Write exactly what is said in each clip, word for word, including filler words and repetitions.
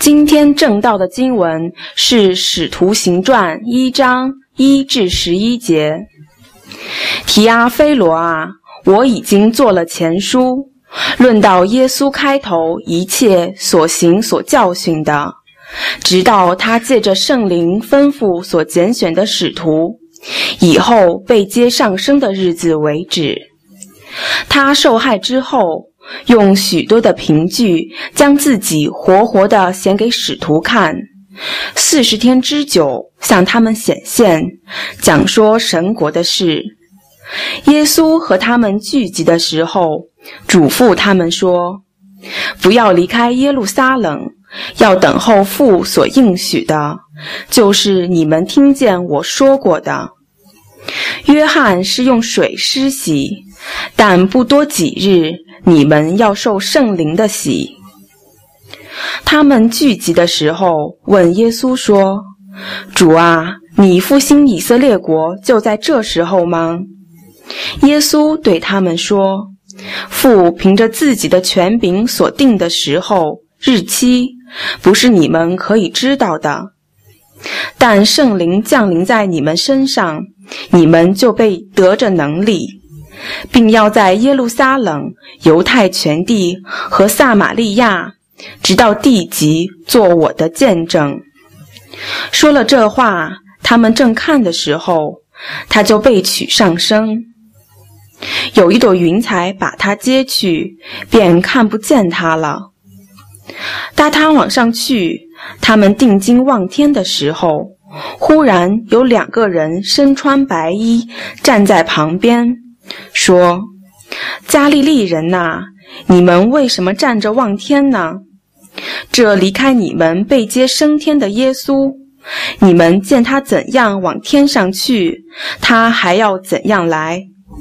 今天正道的经文是《使徒行传》一章一至十一节。提阿非罗啊，我已经做了前书，论到耶稣开头一切所行所教训的，直到他借着圣灵吩咐所拣选的使徒，以后被接上升的日子为止。他受害之后，用许多的凭据将自己活活地显给使徒看，四十天之久向他们显现，讲说神国的事。耶稣和他们聚集的时候，嘱咐他们说，不要离开耶路撒冷，要等候父所应许的，就是你们听见我说过的。约翰是用水施洗，但不多几日，你们要受圣灵的洗。他们聚集的时候，问耶稣说，主啊，你复兴以色列国就在这时候吗？耶稣对他们说，父凭着自己的权柄所定的时候、日期，不是你们可以知道的。但圣灵降临在你们身上，你们就被得着能力，并要在耶路撒冷、犹太全地和撒玛利亚，直到地极，做我的见证。说了这话，他们正看的时候，他就被取上升。有一朵云彩把他接去，便看不见他了。当他往上去，他们定睛望天的时候，忽然有两个人身穿白衣站在旁边，说，加利利人哪，你们为什么站着望天呢？这离开你们被接升天的耶稣，你们见他怎样往天上去，他还要怎样来。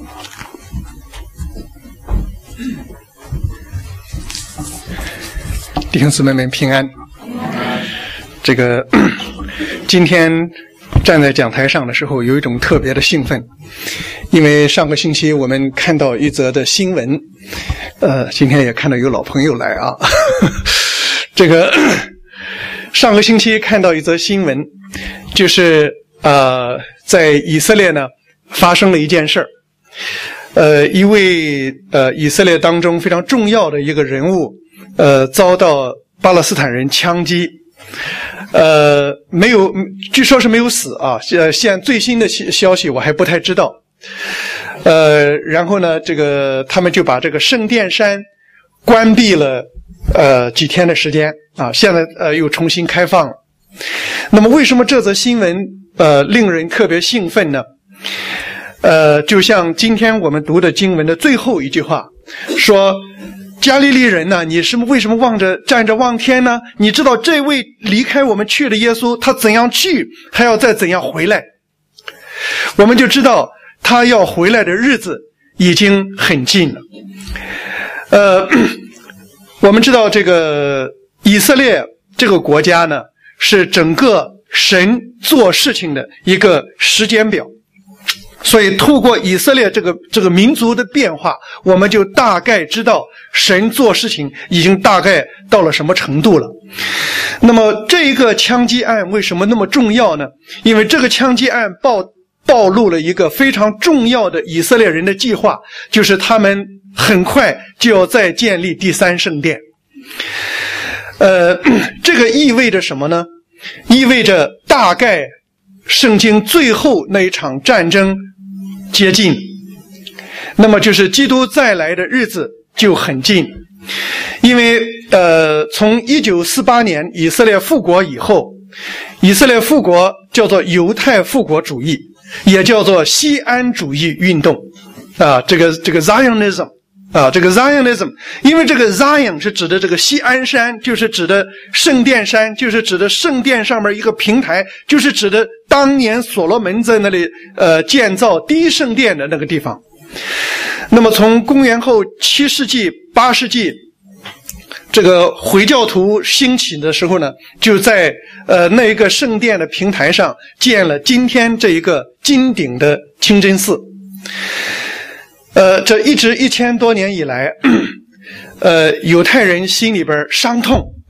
弟兄姊妹们平安。这个今天站在讲台上的时候，有一种特别的兴奋，因为上个星期我们看到一则的新闻，呃，今天也看到有老朋友来啊。这个上个星期看到一则新闻，就是呃，在以色列呢发生了一件事儿，呃，一位呃以色列当中非常重要的一个人物，呃，遭到巴勒斯坦人枪击。呃，没有，据说是没有死啊。呃，现最新的消息我还不太知道。呃，然后呢，这个他们就把这个圣殿山关闭了呃几天的时间啊，现在呃又重新开放了。那么为什么这则新闻呃令人特别兴奋呢？呃，就像今天我们读的经文的最后一句话说，加利利人呢、啊，你是为什么望着站着望天呢？你知道这位离开我们去的耶稣，他怎样去，还要再怎样回来？我们就知道他要回来的日子已经很近了。呃，我们知道这个以色列这个国家呢，是整个神做事情的一个时间表。所以透过以色列这个这个民族的变化，我们就大概知道神做事情已经大概到了什么程度了。那么这个枪击案为什么那么重要呢？因为这个枪击案暴暴露了一个非常重要的以色列人的计划，就是他们很快就要再建立第三圣殿。呃，这个意味着什么呢？意味着大概圣经最后那一场战争接近，那么就是基督再来的日子就很近。因为呃，从一九四八年以色列复国以后，以色列复国叫做犹太复国主义，也叫做锡安主义运动啊，这个这个 Zionism 啊，这个 Zionism， 因为这个 Zion 是指的这个锡安山，就是指的圣殿山，就是指的圣殿上面一个平台，就是指的当年所罗门在那里呃建造第一圣殿的那个地方。那么从公元后七世纪、八世纪，这个回教徒兴起的时候呢，就在呃那一个圣殿的平台上建了今天这一个金顶的清真寺。呃，这一直一千多年以来，呃，犹太人心里边伤痛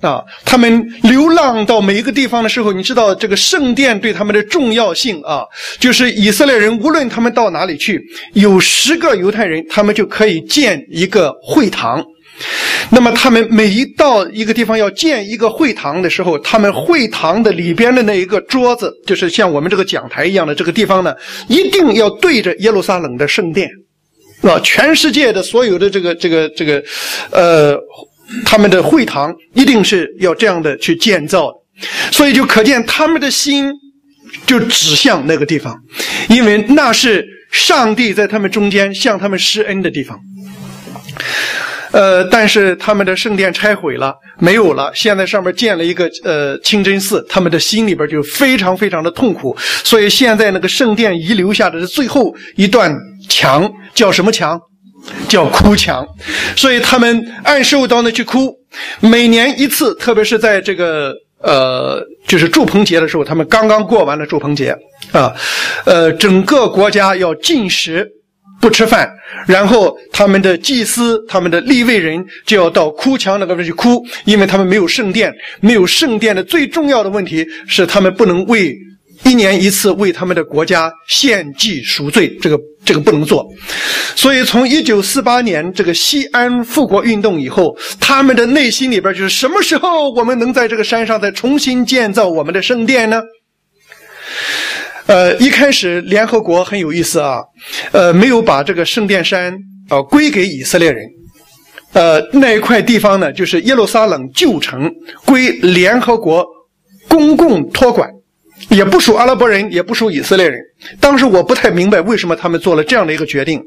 啊，他们流浪到每一个地方的时候，你知道这个圣殿对他们的重要性啊，就是以色列人无论他们到哪里去，有十个犹太人，他们就可以建一个会堂。那么他们每一到一个地方要建一个会堂的时候，他们会堂的里边的那一个桌子，就是像我们这个讲台一样的这个地方呢，一定要对着耶路撒冷的圣殿啊，全世界的所有的这个这个这个呃他们的会堂一定是要这样的去建造的，所以就可见他们的心就指向那个地方，因为那是上帝在他们中间向他们施恩的地方。呃，但是他们的圣殿拆毁了，没有了，现在上面建了一个呃清真寺，他们的心里边就非常非常的痛苦，所以现在那个圣殿遗留下的最后一段墙叫什么墙？叫哭墙。所以他们按时到那去哭，每年一次，特别是在这个呃就是祝棚节的时候，他们刚刚过完了祝棚节啊，呃整个国家要禁食不吃饭，然后他们的祭司他们的利未人就要到哭墙那个地方去哭，因为他们没有圣殿，没有圣殿的最重要的问题是他们不能为一年一次为他们的国家献祭赎罪，这个这个不能做。所以从一九四八年这个西安复国运动以后，他们的内心里边就是什么时候我们能在这个山上再重新建造我们的圣殿呢？呃，一开始联合国很有意思啊，呃，没有把这个圣殿山啊、呃、归给以色列人，呃，那一块地方呢，就是耶路撒冷旧城归联合国公共托管，也不属阿拉伯人，也不属以色列人。当时我不太明白为什么他们做了这样的一个决定。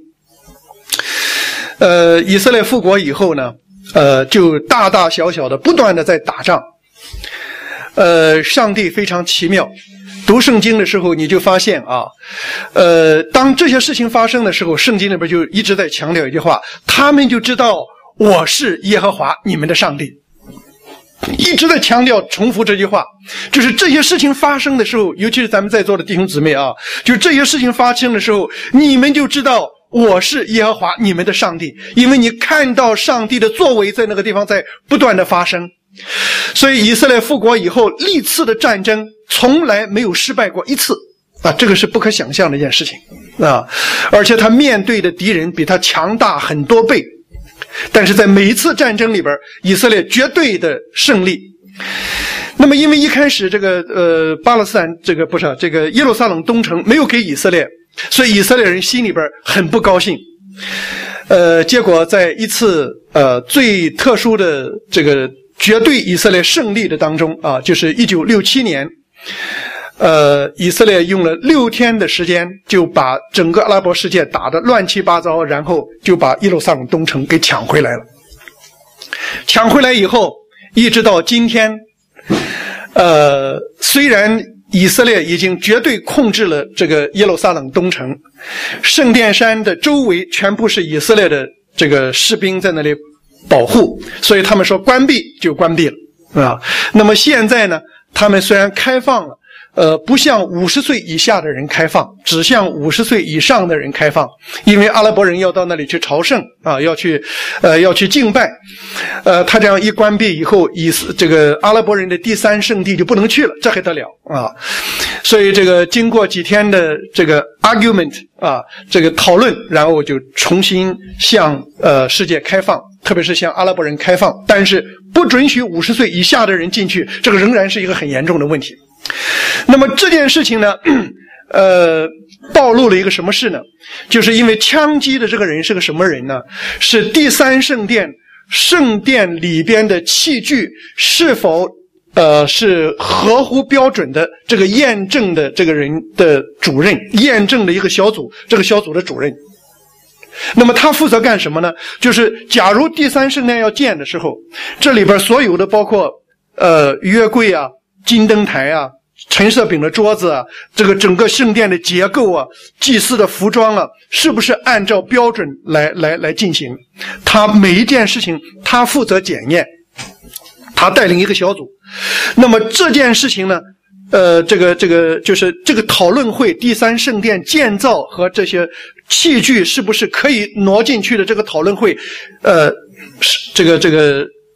呃，以色列复国以后呢，呃，就大大小小的不断的在打仗。呃，上帝非常奇妙。读圣经的时候你就发现啊，呃，当这些事情发生的时候，圣经里边就一直在强调一句话，他们就知道我是耶和华你们的上帝，一直在强调重复这句话，就是这些事情发生的时候，尤其是咱们在座的弟兄姊妹啊，就这些事情发生的时候，你们就知道我是耶和华你们的上帝，因为你看到上帝的作为在那个地方在不断的发生。所以以色列复国以后历次的战争从来没有失败过一次啊，这个是不可想象的一件事情啊！而且他面对的敌人比他强大很多倍，但是在每一次战争里边，以色列绝对的胜利。那么因为一开始这个呃巴勒斯坦这个不是这个耶路撒冷东城没有给以色列，所以以色列人心里边很不高兴。呃，结果在一次呃最特殊的这个绝对以色列胜利的当中啊，就是一九六七年，呃，以色列用了六天的时间就把整个阿拉伯世界打得乱七八糟，然后就把耶路撒冷东城给抢回来了。抢回来以后，一直到今天，呃，虽然以色列已经绝对控制了这个耶路撒冷东城，圣殿山的周围全部是以色列的这个士兵在那里保护，所以他们说关闭就关闭了啊。那么现在呢，他们虽然开放了，呃，不向五十岁以下的人开放，只向五十岁以上的人开放，因为阿拉伯人要到那里去朝圣啊，要去呃要去敬拜。呃，他这样一关闭以后，以这个阿拉伯人的第三圣地就不能去了，这还得了啊！所以这个经过几天的这个 argument 啊，这个讨论，然后就重新向呃世界开放，特别是向阿拉伯人开放，但是不准许五十岁以下的人进去，这个仍然是一个很严重的问题。那么这件事情呢，呃，暴露了一个什么事呢？就是因为枪击的这个人是个什么人呢？是第三圣殿圣殿里边的器具是否呃是合乎标准的这个验证的这个人的主任，验证的一个小组，这个小组的主任。那么他负责干什么呢？就是假如第三圣殿要建的时候，这里边所有的包括呃约柜啊、金灯台啊、陈设饼的桌子啊，这个整个圣殿的结构啊、祭司的服装啊，是不是按照标准来来来进行？他每一件事情他负责检验，他带领一个小组。那么这件事情呢，呃，这个这个就是这个讨论会，第三圣殿建造和这些器具是不是可以挪进去的这个讨论会，呃，这个这个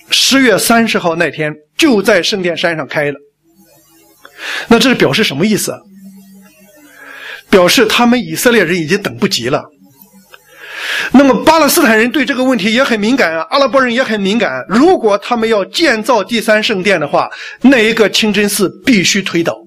十月三十号那天就在圣殿山上开了。那这是表示什么意思？表示他们以色列人已经等不及了。那么巴勒斯坦人对这个问题也很敏感啊，阿拉伯人也很敏感。如果他们要建造第三圣殿的话，那一个清真寺必须推倒，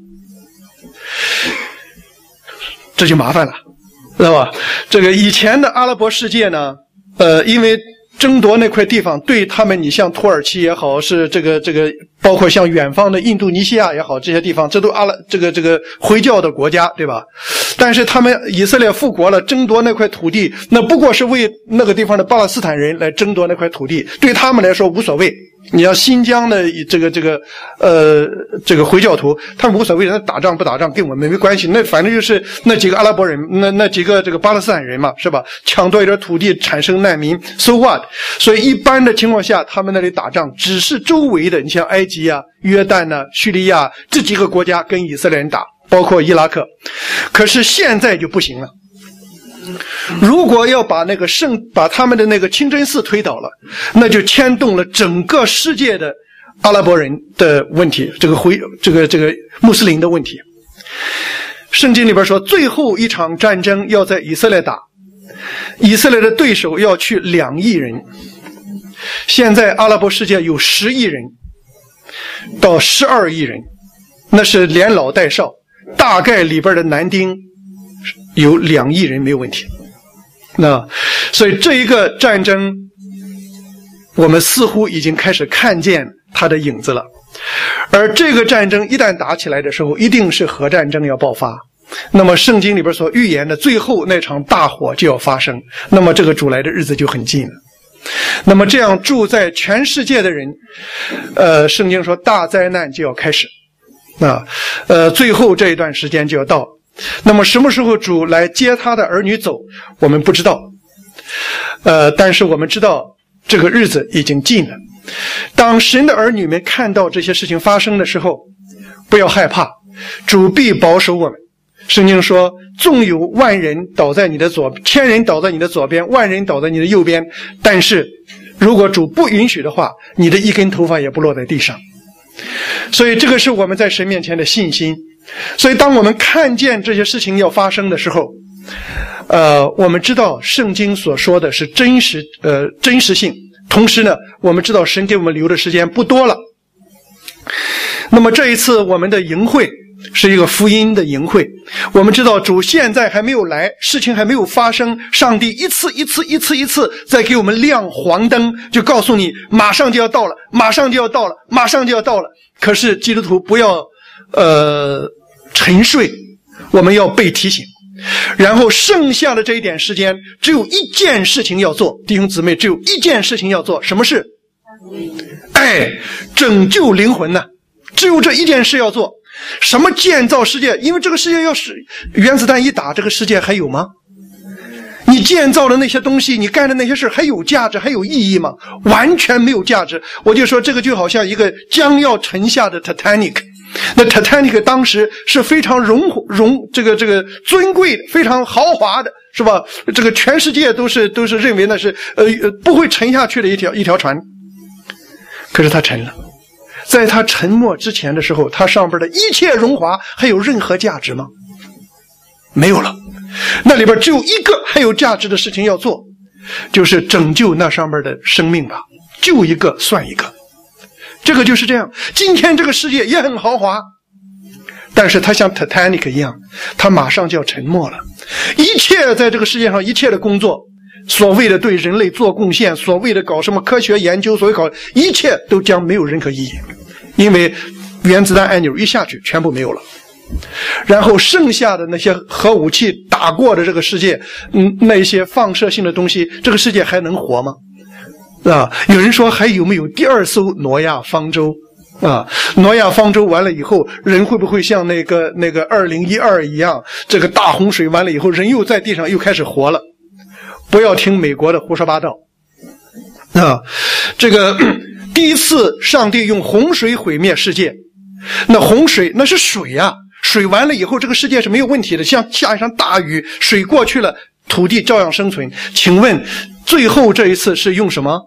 这就麻烦了，知道吧？这个以前的阿拉伯世界呢，呃，因为争夺那块地方对他们，你像土耳其也好，是这个这个，包括像远方的印度尼西亚也好，这些地方，这都阿拉这个这个回教的国家，对吧？但是他们以色列复国了，争夺那块土地，那不过是为那个地方的巴勒斯坦人来争夺那块土地，对他们来说无所谓。你要新疆的这个这个呃这个回教徒，他们无所谓，那打仗不打仗跟我们没关系，那反正就是那几个阿拉伯人，那那几个这个巴勒斯坦人嘛，是吧？抢夺一点土地，产生难民 ，so what？ 所以一般的情况下，他们那里打仗只是周围的，你像埃及啊、约旦啊、叙利亚这几个国家跟以色列人打，包括伊拉克。可是现在就不行了。如果要把那个圣把他们的那个清真寺推倒了，那就牵动了整个世界的阿拉伯人的问题，这个回这个这个穆斯林的问题。圣经里边说，最后一场战争要在以色列打，以色列的对手要去两亿人。现在阿拉伯世界有十亿人到十二亿人，那是连老带少，大概里边的男丁有两亿人没有问题。那所以这一个战争我们似乎已经开始看见它的影子了。而这个战争一旦打起来的时候，一定是核战争要爆发，那么圣经里边所预言的最后那场大火就要发生，那么这个主来的日子就很近了。那么这样住在全世界的人，呃，圣经说大灾难就要开始，啊，呃，最后这一段时间就要到。那么什么时候主来接他的儿女走，我们不知道，呃，但是我们知道这个日子已经近了。当神的儿女们看到这些事情发生的时候，不要害怕，主必保守我们。圣经说，纵有万人倒在你的左，千人倒在你的左边，万人倒在你的右边，但是如果主不允许的话，你的一根头发也不落在地上。所以这个是我们在神面前的信心。所以当我们看见这些事情要发生的时候，呃，我们知道圣经所说的是真实，呃，真实性。同时呢，我们知道神给我们留的时间不多了。那么这一次我们的营会是一个福音的营会，我们知道主现在还没有来，事情还没有发生，上帝一次一次一次一次在给我们亮黄灯，就告诉你马上就要到了，马上就要到了，马上就要到了。可是基督徒不要呃沉睡，我们要被提醒。然后剩下的这一点时间，只有一件事情要做，弟兄姊妹，只有一件事情要做，什么事？哎，拯救灵魂呢，只有这一件事要做。什么建造世界？因为这个世界要是原子弹一打，这个世界还有吗？你建造的那些东西，你干的那些事还有价值，还有意义吗？完全没有价值。我就说这个就好像一个将要沉下的 Titanic， 那 Titanic 当时是非常荣荣这个这个尊贵的，非常豪华的，是吧？这个全世界都是都是认为那是呃不会沉下去的一条一条船，可是它沉了。在它沉没之前的时候，它上边的一切荣华还有任何价值吗？没有了。那里边只有一个还有价值的事情要做，就是拯救那上边的生命吧，救一个算一个。这个就是这样。今天这个世界也很豪华，但是它像 Titanic 一样，它马上就要沉没了。一切在这个世界上一切的工作，所谓的对人类做贡献，所谓的搞什么科学研究，所谓搞一切都将没有任何意义，因为原子弹按钮一下去全部没有了。然后剩下的那些核武器打过的这个世界，嗯，那些放射性的东西，这个世界还能活吗？啊，有人说还有没有第二艘挪亚方舟？啊，挪亚方舟完了以后，人会不会像那个那个二零一二一样，这个大洪水完了以后，人又在地上又开始活了？不要听美国的胡说八道。啊，这个第一次上帝用洪水毁灭世界，那洪水那是水啊。水完了以后，这个世界是没有问题的，像下一场大雨，水过去了，土地照样生存。请问最后这一次是用什么？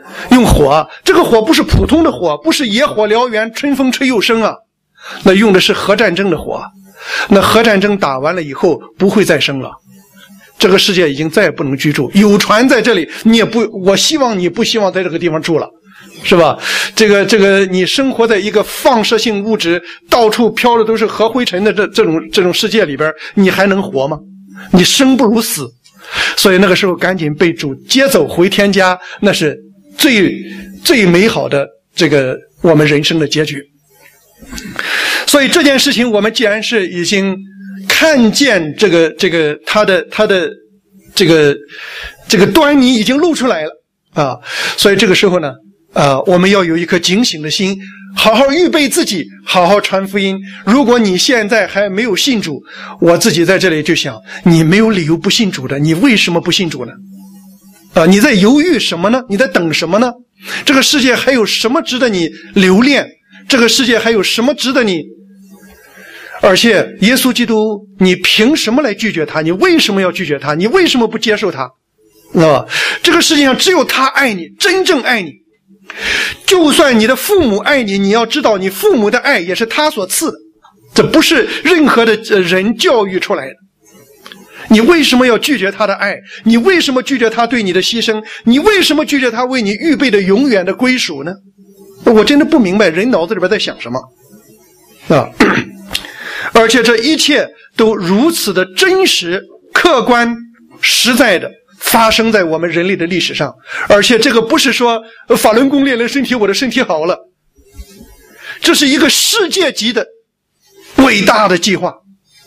用火，这个火不是普通的火，不是野火燎原，春风吹又生啊，那用的是核战争的火。那核战争打完了以后不会再生了，这个世界已经再也不能居住。有船在这里，你也不，我希望你不希望在这个地方住了，是吧？这个这个，你生活在一个放射性物质到处飘的都是核灰尘的这这种这种世界里边，你还能活吗？你生不如死。所以那个时候赶紧被主接走回天家，那是最最美好的这个我们人生的结局。所以这件事情我们既然是已经看见这个这个他的他的这个这个端倪已经露出来了啊，所以这个时候呢啊，我们要有一颗警醒的心，好好预备自己，好好传福音。如果你现在还没有信主，我自己在这里就想，你没有理由不信主的，你为什么不信主呢？啊，你在犹豫什么呢？你在等什么呢？这个世界还有什么值得你留恋？这个世界还有什么值得你？而且耶稣基督，你凭什么来拒绝他？你为什么要拒绝他？你为什么不接受他？啊，这个世界上只有他爱你，真正爱你。就算你的父母爱你，你要知道你父母的爱也是他所赐的，这不是任何的人教育出来的。你为什么要拒绝他的爱？你为什么拒绝他对你的牺牲？你为什么拒绝他为你预备的永远的归属呢？我真的不明白人脑子里边在想什么啊！而且这一切都如此的真实、客观、实在的发生在我们人类的历史上。而且这个不是说法轮功练了身体，我的身体好了，这是一个世界级的伟大的计划。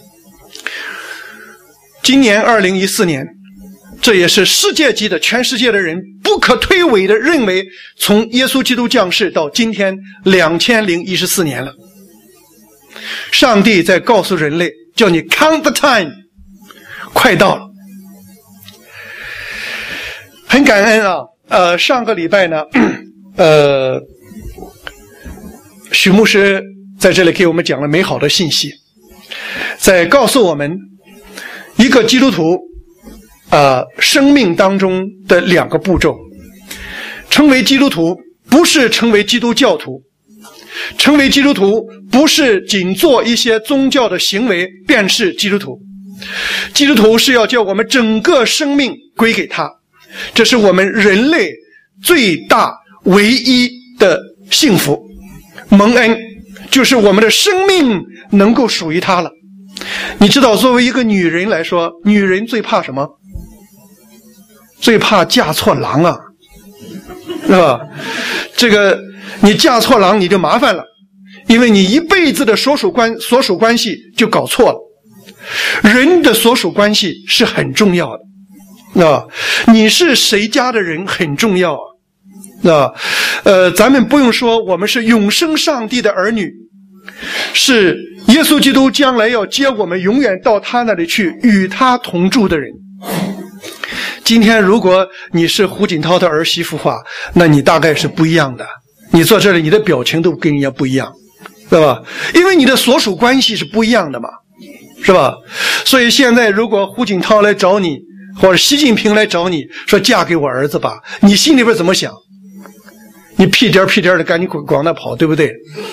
今年二零一四年，这也是世界级的，全世界的人不可推诿的认为，从耶稣基督降世到今天两千零一十四年了。上帝在告诉人类，叫你 count the time， 快到了。很感恩啊，呃，上个礼拜呢，呃，许牧师在这里给我们讲了美好的信息，在告诉我们一个基督徒呃，生命当中的两个步骤。成为基督徒不是成为基督教徒，成为基督徒不是仅做一些宗教的行为便是基督徒。基督徒是要叫我们整个生命归给他，这是我们人类最大唯一的幸福蒙恩，就是我们的生命能够属于他了。你知道作为一个女人来说，女人最怕什么？最怕嫁错郎啊，是吧？这个你嫁错郎你就麻烦了，因为你一辈子的所属关所属关系就搞错了。人的所属关系是很重要的啊，你是谁家的人很重要啊。啊，呃，咱们不用说，我们是永生上帝的儿女，是耶稣基督将来要接我们永远到他那里去，与他同住的人。今天如果你是胡锦涛的儿媳妇话，那你大概是不一样的。你坐这里，你的表情都跟人家不一样，对吧？因为你的所属关系是不一样的嘛，是吧？所以现在如果胡锦涛来找你，或者习近平来找你说嫁给我儿子吧，你心里边怎么想？你屁颠屁颠的赶紧往那跑，对不对？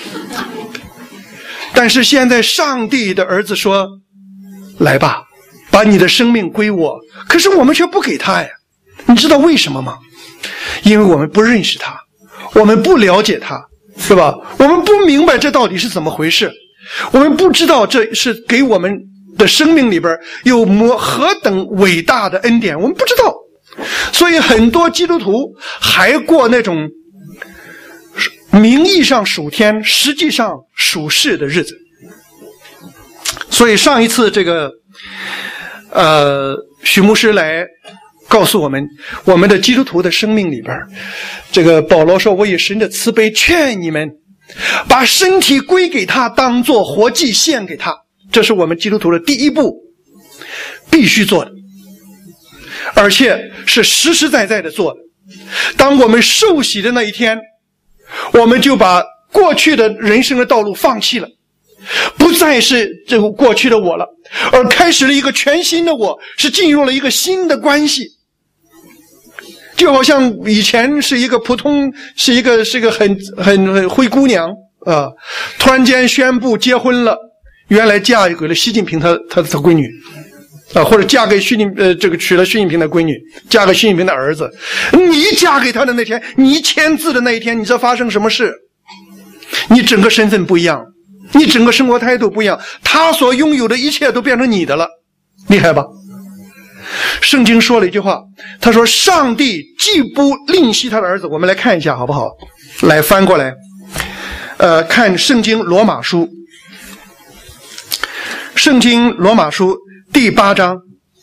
但是现在上帝的儿子说，来吧，把你的生命归我。可是我们却不给他呀，你知道为什么吗？因为我们不认识他，我们不了解他，是吧？我们不明白这到底是怎么回事，我们不知道这是给我们的生命里边有何等伟大的恩典，我们不知道。所以很多基督徒还过那种名义上属天实际上属世的日子。所以上一次这个呃许牧师来告诉我们，我们的基督徒的生命里边，这个保罗说，我以神的慈悲劝你们把身体归给他，当作活祭献给他，这是我们基督徒的第一步必须做的，而且是实实在在的做的。当我们受洗的那一天，我们就把过去的人生的道路放弃了，不再是这个过去的我了，而开始了一个全新的我，是进入了一个新的关系。 就好像以前是一个普通，是一个是一个很很很灰姑娘啊，突然间宣布结婚了，原来嫁给了习近平他他他闺女啊，或者嫁给习近呃这个娶了习近平的闺女，嫁给习近平的儿子。你嫁给他的那天，你签字的那一天，你知道发生什么事？你整个身份不一样，你整个生活态度不一样，他所拥有的一切都变成你的了，厉害吧？圣经说了一句话，他说上帝既不吝惜他的儿子。我们来看一下好不好？来翻过来呃，看圣经罗马书，圣经罗马书第八章，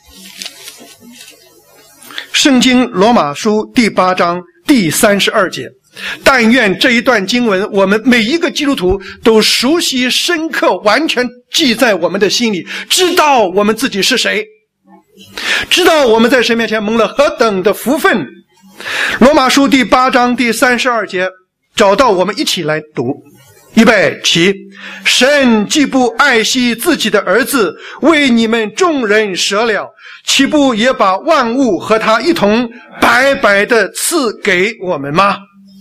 圣经罗马书第八章第三十二节。但愿这一段经文我们每一个基督徒都熟悉深刻，完全记在我们的心里，知道我们自己是谁，知道我们在神面前蒙了何等的福分。罗马书第八章第三十二节，找到我们一起来读。预备起。神既不爱惜自己的儿子，为你们众人舍了，岂不也把万物和他一同白白的赐给我们吗？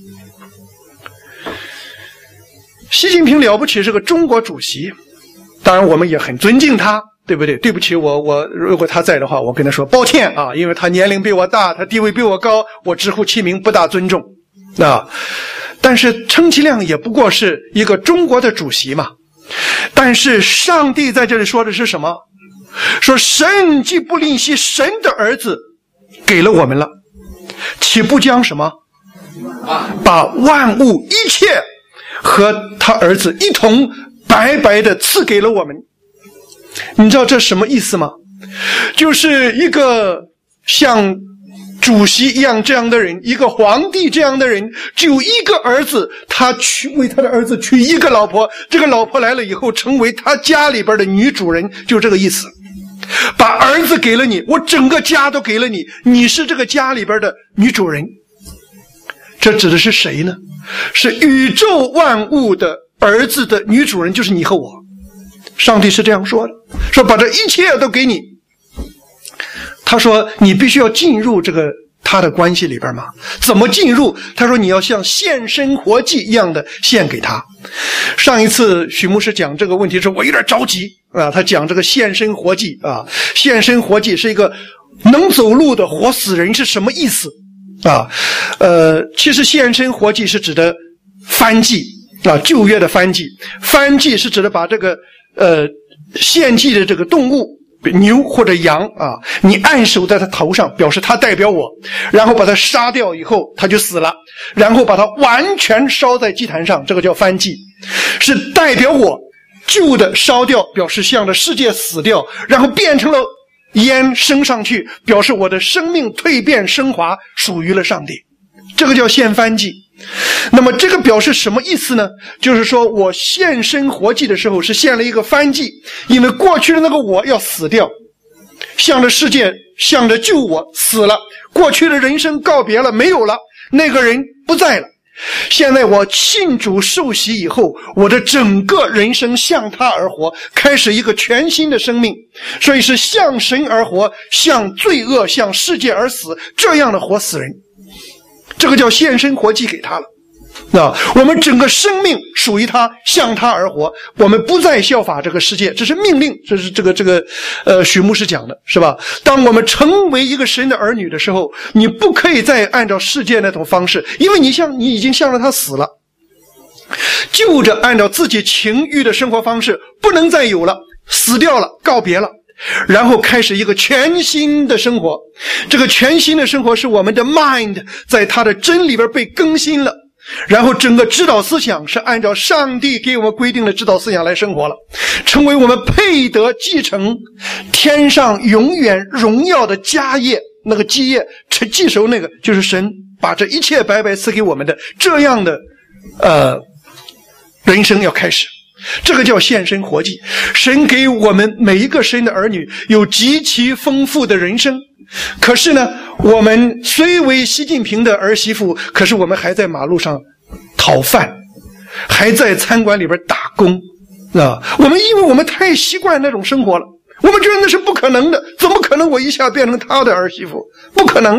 习近平了不起，是个中国主席，当然我们也很尊敬他，对不对？对不起，我我如果他在的话，我跟他说抱歉啊，因为他年龄比我大，他地位比我高，我直呼其名，不大尊重啊。但是充其量也不过是一个中国的主席嘛。但是上帝在这里说的是什么？说神既不吝惜神的儿子给了我们了，岂不将什么把万物一切和他儿子一同白白的赐给了我们？你知道这什么意思吗？就是一个像主席一样这样的人，一个皇帝这样的人，只有一个儿子，他娶为他的儿子娶一个老婆，这个老婆来了以后成为他家里边的女主人，就这个意思。把儿子给了你，我整个家都给了你，你是这个家里边的女主人。这指的是谁呢？是宇宙万物的儿子的女主人，就是你和我。上帝是这样说的，说把这一切都给你。他说你必须要进入这个他的关系里边嘛。怎么进入？他说你要像献身活祭一样的献给他。上一次许牧师讲这个问题时，我有点着急啊。他讲这个献身活祭啊，献身活祭是一个能走路的活死人是什么意思啊？呃，其实献身活祭是指的燔祭啊，旧约的燔祭。燔祭是指的把这个呃献祭的这个动物，牛或者羊啊，你按手在他头上，表示他代表我，然后把他杀掉以后他就死了，然后把他完全烧在祭坛上，这个叫燔祭，是代表我旧的烧掉，表示向着世界死掉，然后变成了烟升上去，表示我的生命蜕变升华，属于了上帝，这个叫献燔祭。那么这个表示什么意思呢？就是说我献身活祭的时候是献了一个燔祭，因为过去的那个我要死掉，向着世界，向着救我死了，过去的人生告别了，没有了，那个人不在了。现在我信主受洗以后，我的整个人生向他而活，开始一个全新的生命，所以是向神而活，向罪恶向世界而死，这样的活死人，这个叫献身活祭给他了。啊，我们整个生命属于他，向他而活，我们不再效法这个世界，这是命令，这是这个这个呃许牧师讲的，是吧？当我们成为一个神的儿女的时候，你不可以再按照世界那种方式，因为你像你已经向着他死了，就着按照自己情欲的生活方式不能再有了，死掉了，告别了，然后开始一个全新的生活。这个全新的生活是我们的 mind 在他的真里边被更新了，然后整个指导思想是按照上帝给我们规定的指导思想来生活了，成为我们配得继承天上永远荣耀的家业，那个基业继承那个就是神把这一切白白赐给我们的这样的呃人生要开始。这个叫献身活祭。神给我们每一个神的儿女有极其丰富的人生，可是呢，我们虽为习近平的儿媳妇，可是我们还在马路上讨饭，还在餐馆里边打工啊！我们因为我们太习惯那种生活了，我们觉得那是不可能的，怎么可能我一下变成他的儿媳妇？不可能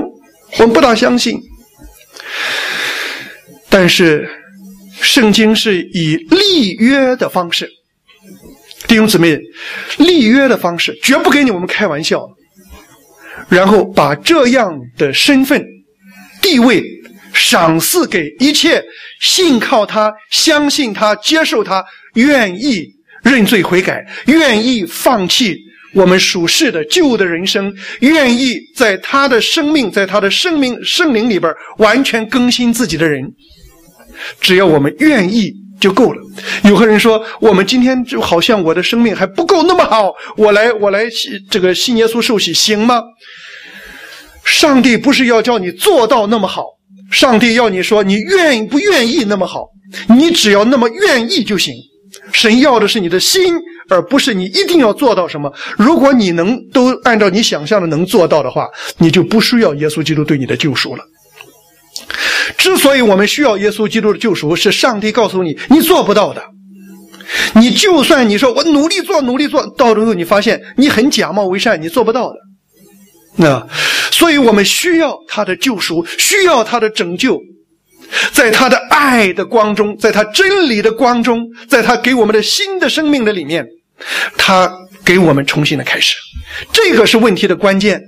我们不大相信。但是圣经是以立约的方式，弟兄姊妹，立约的方式绝不给你我们开玩笑，然后把这样的身份地位赏赐给一切信靠他、相信他、接受他、愿意认罪悔改、愿意放弃我们属世的旧的人生，愿意在他的生命在他的生命圣灵里边完全更新自己的人。只要我们愿意就够了。有个人说，我们今天就好像我的生命还不够那么好，我来我来这个信耶稣受洗行吗？上帝不是要叫你做到那么好，上帝要你说你愿意不愿意那么好，你只要那么愿意就行。神要的是你的心，而不是你一定要做到什么。如果你能都按照你想象的能做到的话，你就不需要耶稣基督对你的救赎了。之所以我们需要耶稣基督的救赎，是上帝告诉你你做不到的。你就算你说我努力做努力做，到最后你发现你很假冒为善，你做不到的。那所以我们需要他的救赎，需要他的拯救，在他的爱的光中，在他真理的光中，在他给我们的新的生命的里面，他给我们重新的开始。这个是问题的关键。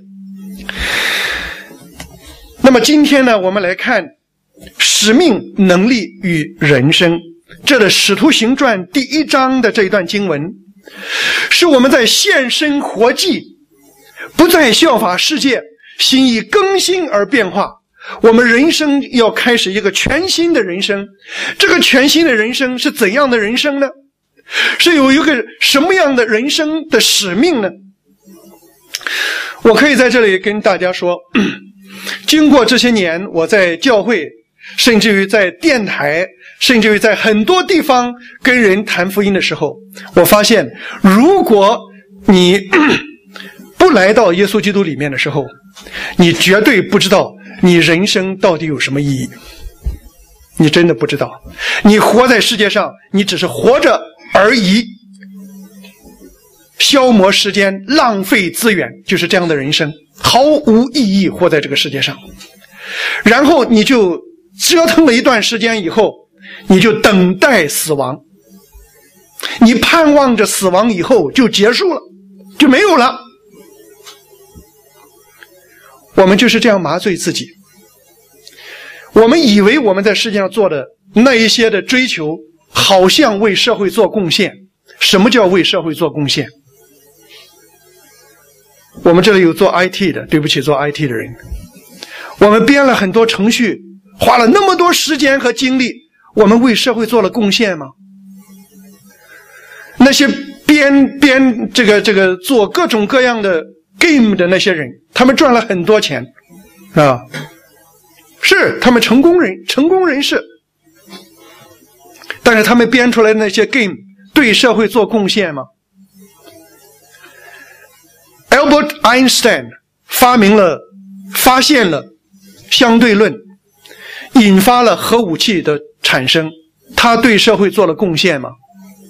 那么今天呢，我们来看使命、能力与人生，这的使徒行传第一章的这一段经文，是我们在现身活祭，不再效法世界，心意更新而变化。我们人生要开始一个全新的人生。这个全新的人生是怎样的人生呢？是有一个什么样的人生的使命呢？我可以在这里跟大家说，经过这些年我在教会，甚至于在电台，甚至于在很多地方跟人谈福音的时候，我发现如果你不来到耶稣基督里面的时候，你绝对不知道你人生到底有什么意义。你真的不知道，你活在世界上，你只是活着而已，消磨时间，浪费资源，就是这样的人生，毫无意义，活在这个世界上。然后你就折腾了一段时间以后，你就等待死亡，你盼望着死亡以后就结束了，就没有了。我们就是这样麻醉自己，我们以为我们在世界上做的那一些的追求好像为社会做贡献。什么叫为社会做贡献？我们这里有做 I T 的，对不起，做 I T 的人，我们编了很多程序，花了那么多时间和精力，我们为社会做了贡献吗？那些编编这个这个做各种各样的 game 的那些人，他们赚了很多钱啊，是他们成功人成功人士，但是他们编出来的那些 game 对社会做贡献吗？ Albert Einstein 发明了发现了相对论，引发了核武器的产生，他对社会做了贡献吗？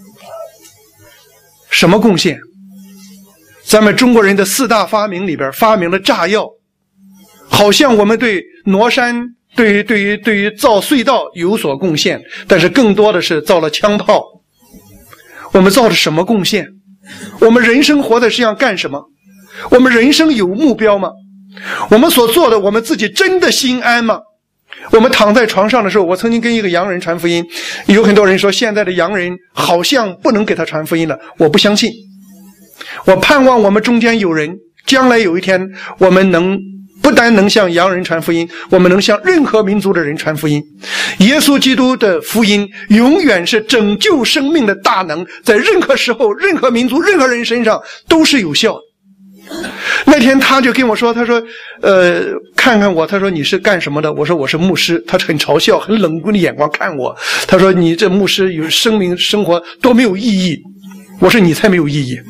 什么贡献？咱们中国人的四大发明里边发明了炸药，好像我们对挪山对于对于对于造隧道有所贡献，但是更多的是造了枪炮。我们造了什么贡献？我们人生活在世界上干什么？我们人生有目标吗？我们所做的，我们自己真的心安吗？我们躺在床上的时候，我曾经跟一个洋人传福音，有很多人说现在的洋人好像不能给他传福音了，我不相信。我盼望我们中间有人，将来有一天我们能不单能向洋人传福音，我们能向任何民族的人传福音。耶稣基督的福音永远是拯救生命的大能，在任何时候、任何民族、任何人身上都是有效的。那天他就跟我说，他说呃，看看我，他说你是干什么的？我说我是牧师。他很嘲笑，很冷酷的眼光看我，他说你这牧师有生命生活多没有意义。我说你才没有意义。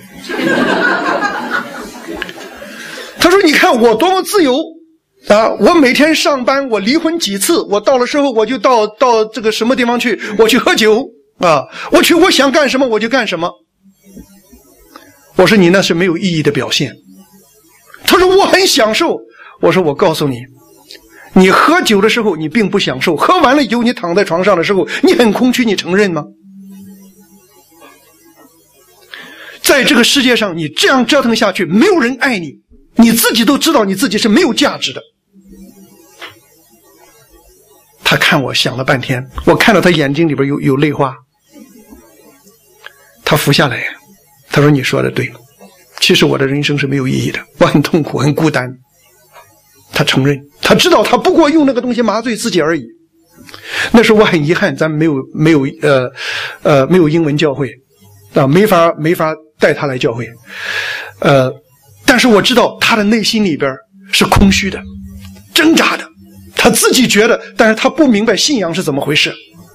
他说你看我多么自由啊！我每天上班，我离婚几次，我到了时候我就到到这个什么地方去，我去喝酒啊，我去我想干什么我就干什么。我说你那是没有意义的表现。他说我很享受。我说我告诉你， 你喝酒的时候你并不享受，喝完了酒你躺在床上的时候你很空虚，你承认吗？在这个世界上你这样折腾下去，没有人爱你，你自己都知道你自己是没有价值的。他看我想了半天，我看到他眼睛里边有有泪花，他伏下来，他说你说的对，其实我的人生是没有意义的，我很痛苦很孤单。他承认，他知道他不过用那个东西麻醉自己而已。那时候我很遗憾，咱们没有没有呃呃没有英文教会啊，没法没法带他来教会，呃，但是我知道他的内心里边是空虚的，挣扎的，他自己觉得，但是他不明白信仰是怎么回事。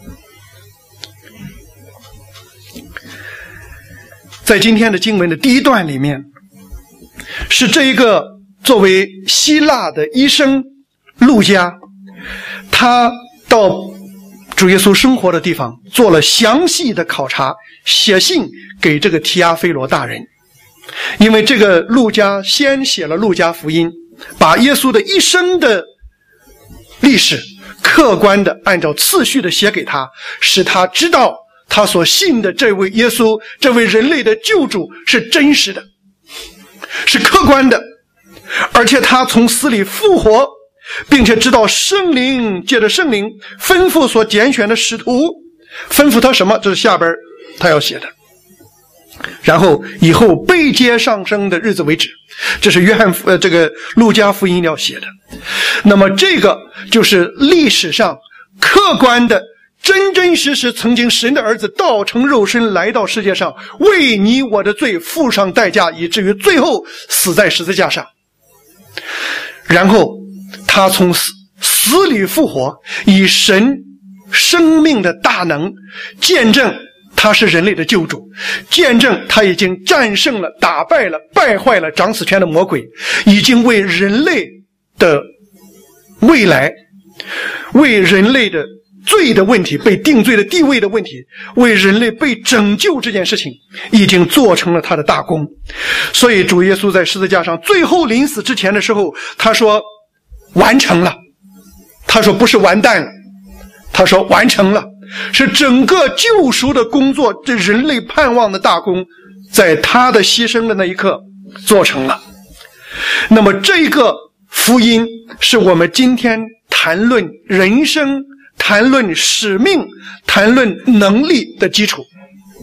在今天的经文的第一段里面，是这一个作为希腊的医生路加，他到主耶稣生活的地方做了详细的考察，写信给这个提阿非罗大人。因为这个路加先写了路加福音，把耶稣的一生的历史客观的按照次序的写给他，使他知道他所信的这位耶稣，这位人类的救主是真实的，是客观的，而且他从死里复活，并且知道圣灵借着圣灵吩咐所拣选的使徒，吩咐他什么，这是下边他要写的。然后以后被接上升的日子为止，这是约翰呃这个路加福音要写的。那么这个就是历史上客观的真真实实曾经神的儿子道成肉身来到世界上，为你我的罪付上代价，以至于最后死在十字架上。然后他从死死里复活，以神生命的大能见证他是人类的救主，见证他已经战胜了打败了败坏了掌死权的魔鬼，已经为人类的未来，为人类的罪的问题，被定罪的地位的问题，为人类被拯救这件事情已经做成了他的大功。所以主耶稣在十字架上最后临死之前的时候，他说完成了，他说不是完蛋了，他说完成了，是整个救赎的工作，这人类盼望的大功在他的牺牲的那一刻做成了。那么这个福音是我们今天谈论人生、谈论使命、谈论能力的基础。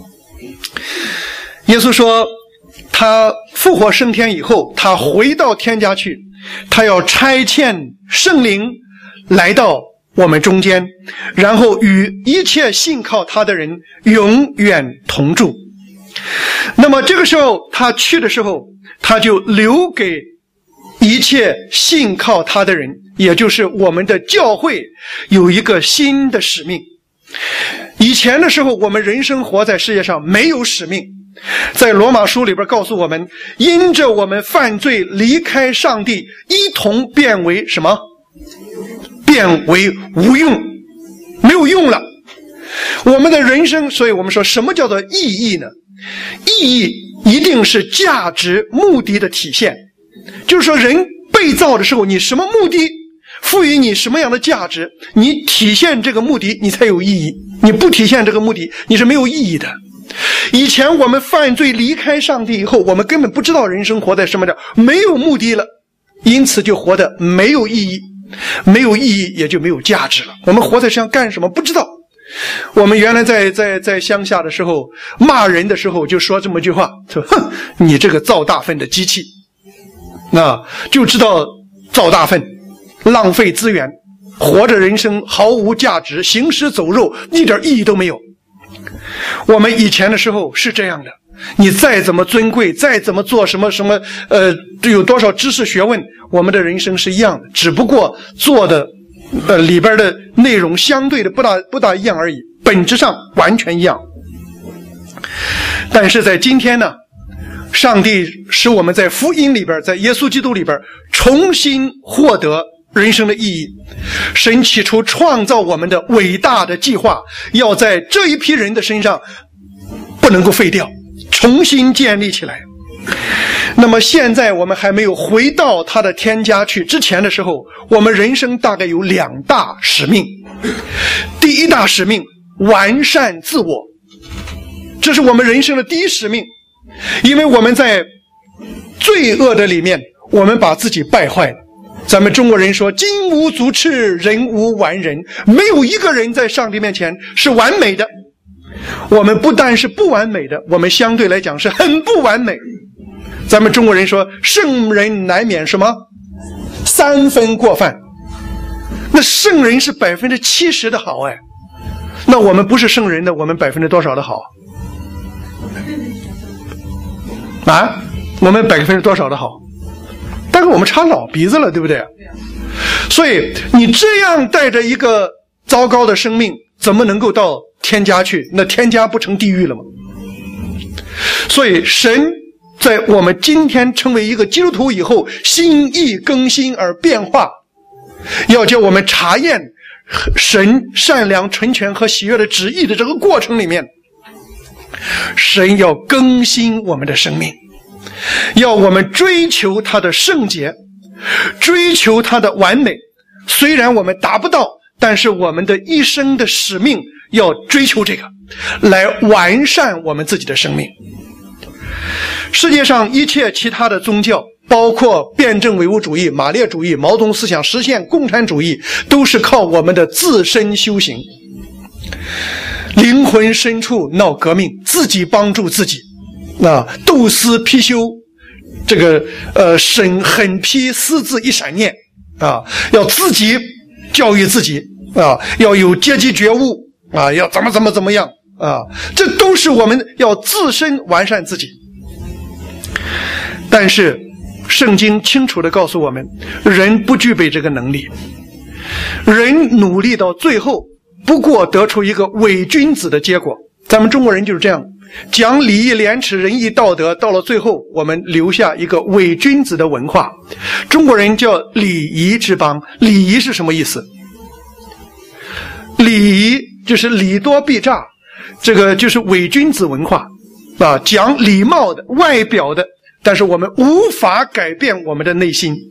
耶稣说他复活升天以后，他回到天家去，他要差遣圣灵来到我们中间，然后与一切信靠他的人永远同住。那么这个时候他去的时候，他就留给一切信靠他的人，也就是我们的教会，有一个新的使命。以前的时候我们人生活在世界上没有使命，在罗马书里边告诉我们，因着我们犯罪离开上帝，一同变为什么？变为无用，没有用了。我们的人生，所以我们说什么叫做意义呢？意义一定是价值目的的体现，就是说人被造的时候，你什么目的赋予你什么样的价值，你体现这个目的你才有意义，你不体现这个目的你是没有意义的。以前我们犯罪离开上帝以后，我们根本不知道人生活在什么的，没有目的了，因此就活得没有意义，没有意义也就没有价值了。我们活在世上干什么不知道。我们原来在在在乡下的时候，骂人的时候就说这么一句话，说哼，你这个造大粪的机器，那就知道造大粪，浪费资源，活着人生毫无价值，行尸走肉，一点意义都没有。我们以前的时候是这样的，你再怎么尊贵，再怎么做什么什么呃有多少知识学问，我们的人生是一样的，只不过做的呃里边的内容相对的不大不大一样而已，本质上完全一样。但是在今天呢，上帝使我们在福音里边，在耶稣基督里边重新获得人生的意义。神起初创造我们的伟大的计划，要在这一批人的身上不能够废掉，重新建立起来。 那么现在我们还没有回到他的天家去之前的时候，我们人生大概有两大使命。第一大使命，完善自我，这是我们人生的第一使命。因为我们在罪恶的里面，我们把自己败坏了。咱们中国人说，金无足赤，人无完人，没有一个人在上帝面前是完美的。我们不但是不完美的，我们相对来讲是很不完美。咱们中国人说，圣人难免什么三分过犯，那圣人是百分之七十的好哎，那我们不是圣人的，我们百分之多少的好啊？我们百分之多少的好？但是我们插老鼻子了，对不对？所以你这样带着一个糟糕的生命，怎么能够到天家去？那天家不成地狱了吗？所以神在我们今天成为一个基督徒以后，心意更新而变化，要叫我们查验神善良纯全和喜悦的旨意的这个过程里面，神要更新我们的生命，要我们追求他的圣洁，追求他的完美。虽然我们达不到，但是我们的一生的使命要追求这个，来完善我们自己的生命。世界上一切其他的宗教，包括辩证唯物主义、马列主义、毛泽东思想实现共产主义，都是靠我们的自身修行，灵魂深处闹革命，自己帮助自己，啊，斗私批修，这个呃审狠批私自一闪念啊，要自己教育自己啊，要有阶级觉悟啊，要怎么怎么怎么样啊，这都是我们要自身完善自己。但是圣经清楚地告诉我们，人不具备这个能力，人努力到最后不过得出一个伪君子的结果。咱们中国人就是这样，讲礼义廉耻仁义道德，到了最后我们留下一个伪君子的文化。中国人叫礼仪之邦。礼仪是什么意思？礼仪就是礼多必诈，这个就是伪君子文化啊，讲礼貌的外表的，但是我们无法改变我们的内心。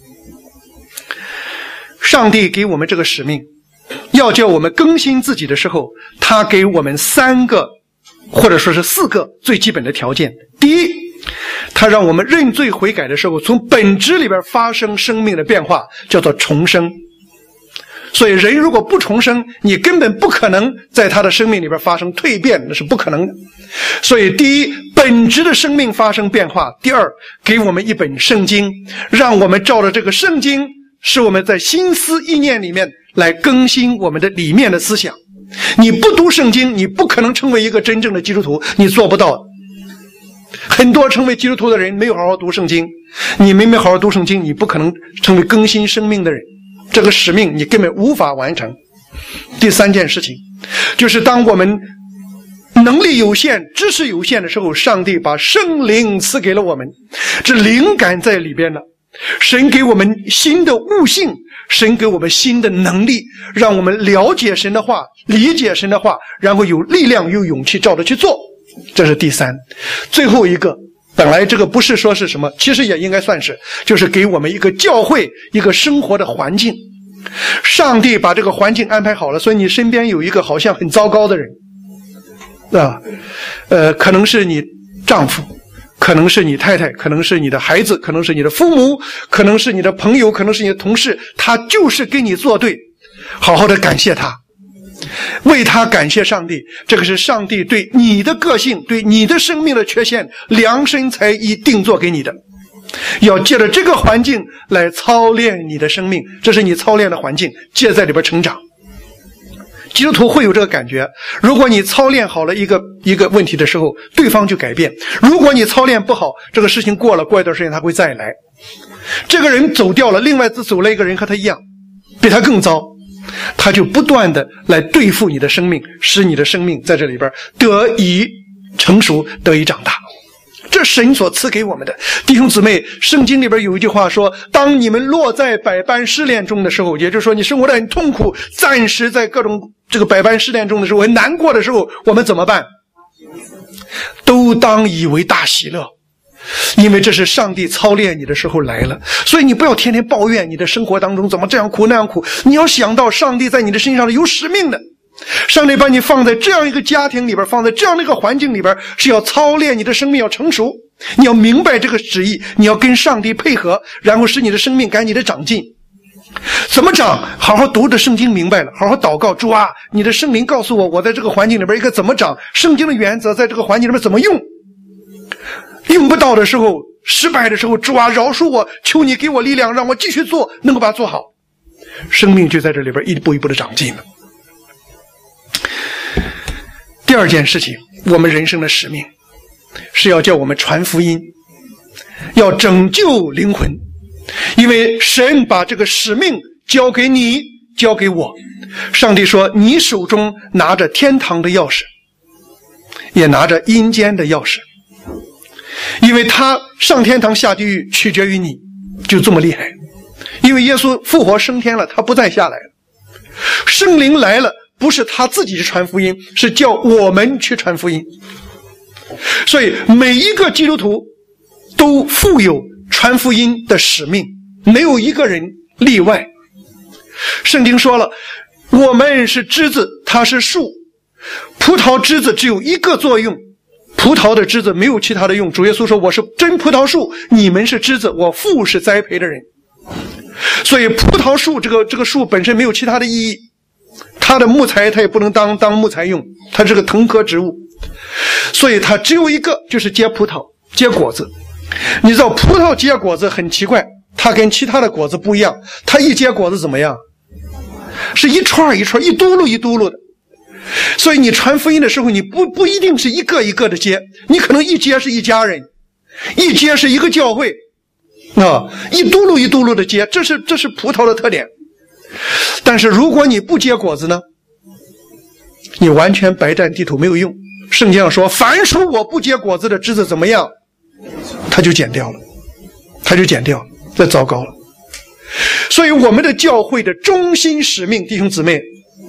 上帝给我们这个使命，要叫我们更新自己的时候，他给我们三个或者说是四个最基本的条件。第一，他让我们认罪悔改的时候，从本质里边发生生命的变化，叫做重生。所以人如果不重生，你根本不可能在他的生命里边发生蜕变，那是不可能的。所以第一，本质的生命发生变化。第二，给我们一本圣经，让我们照着这个圣经，使我们在心思意念里面来更新我们的里面的思想。你不读圣经，你不可能成为一个真正的基督徒，你做不到。很多成为基督徒的人没有好好读圣经，你没没好好读圣经，你不可能成为更新生命的人，这个使命你根本无法完成。第三件事情，就是当我们能力有限、知识有限的时候，上帝把圣灵赐给了我们，这灵感在里边了。神给我们新的悟性，神给我们新的能力，让我们了解神的话，理解神的话，然后有力量有勇气照着去做。这是第三。最后一个，本来这个不是说是什么，其实也应该算是，就是给我们一个教会，一个生活的环境。上帝把这个环境安排好了，所以你身边有一个好像很糟糕的人啊，呃，可能是你丈夫，可能是你太太，可能是你的孩子，可能是你的父母，可能是你的朋友，可能是你的同事，他就是跟你作对，好好的感谢他，为他感谢上帝。这个是上帝对你的个性，对你的生命的缺陷量身裁衣定做给你的，要借着这个环境来操练你的生命，这是你操练的环境，借在里边成长。基督徒会有这个感觉，如果你操练好了一个一个问题的时候，对方就改变；如果你操练不好，这个事情过了，过一段时间他会再来。这个人走掉了，另外走了一个人和他一样，比他更糟，他就不断的来对付你的生命，使你的生命在这里边得以成熟，得以长大。这神所赐给我们的。弟兄姊妹，圣经里边有一句话说，当你们落在百般试炼中的时候，也就是说你生活得很痛苦，暂时在各种这个百般试炼中的时候，很难过的时候，我们怎么办？都当以为大喜乐。 因为这是上帝操练你的时候来了。所以你不要天天抱怨你的生活当中怎么这样苦那样苦，你要想到上帝在你的身上是有使命的。上帝把你放在这样一个家庭里边，放在这样的一个环境里边，是要操练你的生命要成熟。你要明白这个旨意，你要跟上帝配合，然后使你的生命赶紧的长进。怎么长？好好读着圣经明白了，好好祷告，主啊，你的圣灵告诉我，我在这个环境里边应该怎么长，圣经的原则在这个环境里边怎么用。用不到的时候，失败的时候，主啊，饶恕我，求你给我力量，让我继续做，能够把它做好。生命就在这里边一步一步的长进了。第二件事情，我们人生的使命是要叫我们传福音，要拯救灵魂。因为神把这个使命交给你，交给我。上帝说，你手中拿着天堂的钥匙，也拿着阴间的钥匙。因为他上天堂下地狱取决于你，就这么厉害。因为耶稣复活升天了，他不再下来了。圣灵来了，不是他自己去传福音，是叫我们去传福音。所以每一个基督徒都负有传福音的使命，没有一个人例外。圣经说了，我们是枝子，它是树。葡萄枝子只有一个作用，葡萄的枝子没有其他的用。主耶稣说，我是真葡萄树，你们是枝子，我父是栽培的人。所以葡萄树这个这个树本身没有其他的意义，它的木材它也不能当当木材用，它是个藤科植物，所以它只有一个，就是结葡萄结果子。你知道葡萄结果子很奇怪，它跟其他的果子不一样，它一结果子怎么样？是一串一串一嘟噜一嘟噜的。所以你传福音的时候，你不不一定是一个一个的接，你可能一接是一家人，一接是一个教会啊，一嘟噜一嘟噜的接，这是这是葡萄的特点。但是如果你不结果子呢，你完全白占地土，没有用。圣经上说，凡属我不结果子的枝子怎么样？他就剪掉了，他就剪掉了，这糟糕了。所以我们的教会的中心使命，弟兄姊妹，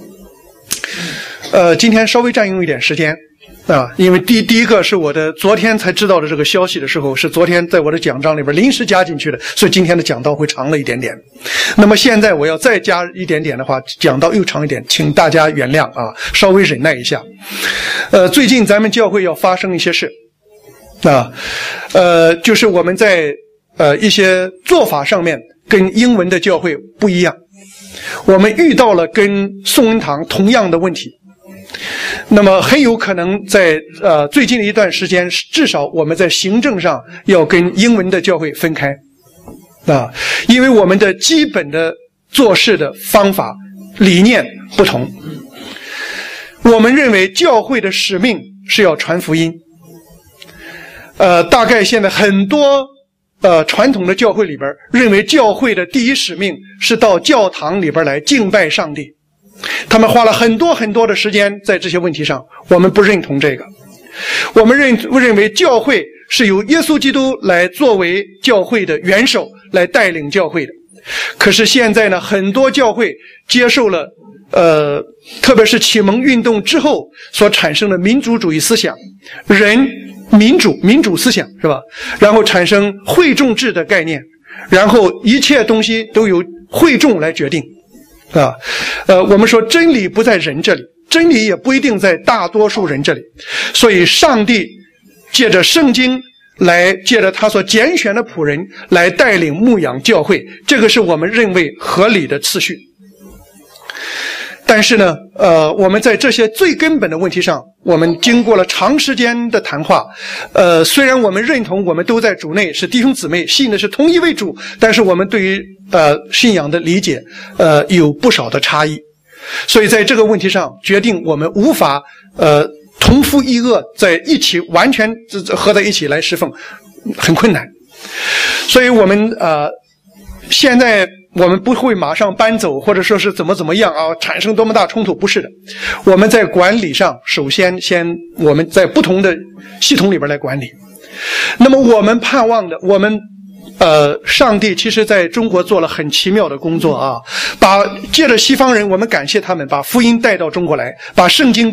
呃，今天稍微占用一点时间啊，因为第第一个是我的昨天才知道的这个消息的时候，是昨天在我的讲章里边临时加进去的，所以今天的讲道会长了一点点。那么现在我要再加一点点的话，讲道又长一点，请大家原谅啊，稍微忍耐一下。呃，最近咱们教会要发生一些事。啊，呃，就是我们在呃一些做法上面跟英文的教会不一样，我们遇到了跟宋恩堂同样的问题。那么很有可能在呃最近的一段时间，至少我们在行政上要跟英文的教会分开啊，因为我们的基本的做事的方法理念不同。我们认为教会的使命是要传福音。呃，大概现在很多呃传统的教会里边认为教会的第一使命是到教堂里边来敬拜上帝，他们花了很多很多的时间在这些问题上。我们不认同这个，我们认认为教会是由耶稣基督来作为教会的元首来带领教会的。可是现在呢，很多教会接受了呃，特别是启蒙运动之后所产生的民主主义思想，人民主民主思想是吧？然后产生会众制的概念，然后一切东西都由会众来决定啊。呃，我们说真理不在人这里，真理也不一定在大多数人这里。所以上帝借着圣经来，借着他所拣选的仆人来带领牧养教会，这个是我们认为合理的次序。但是呢，呃，我们在这些最根本的问题上，我们经过了长时间的谈话，呃，虽然我们认同我们都在主内，是弟兄姊妹，信的是同一位主，但是我们对于呃信仰的理解，呃，有不少的差异。所以在这个问题上，决定我们无法呃同父异恶在一起，完全合在一起来侍奉，很困难。所以我们呃现在。我们不会马上搬走，或者说是怎么怎么样啊，产生多么大冲突，不是的。我们在管理上，首先先我们在不同的系统里边来管理。那么我们盼望的，我们呃，上帝其实在中国做了很奇妙的工作啊，把借着西方人，我们感谢他们把福音带到中国来，把圣经带来。